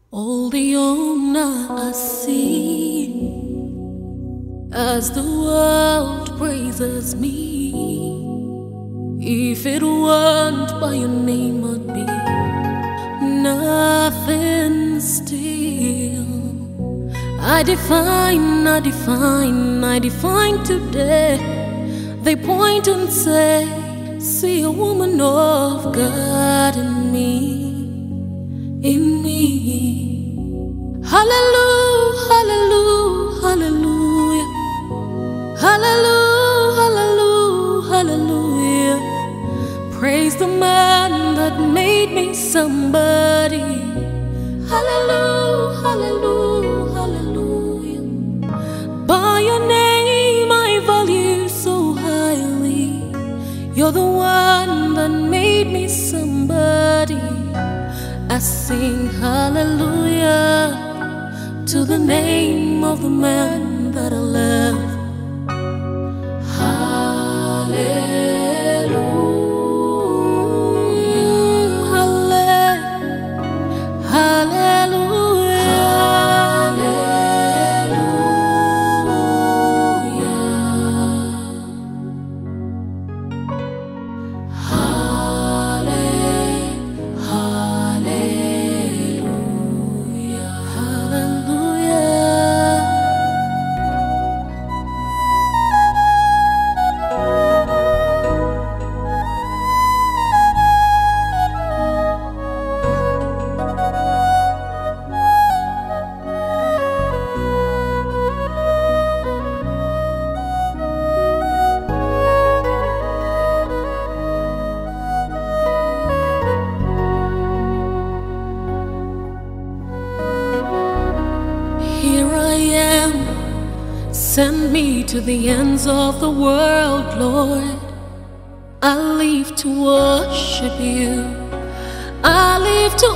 All the honor I see as the world praises me. If it weren't by your name, I'd be nothing still. I define today. They point and say, see a woman of God in me. In me. Hallelujah, hallelujah, hallelujah. Hallelujah, hallelujah, hallelujah. Praise the man that made me somebody. Hallelujah, hallelujah, hallelujah. By your name I value so highly. You're the one that made me somebody. I sing hallelujah to the name of the man that I love. Hallelujah, hallelujah, Here I am, send me to the ends of the world, Lord. I live to worship you, I live to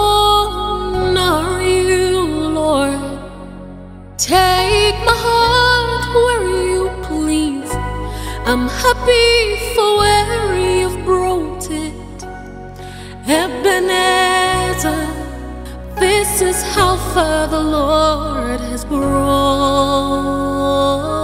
honor you, Lord. Take my heart where you please. I'm happy for where you've brought it. Ebenezer, this is how far the Lord has brought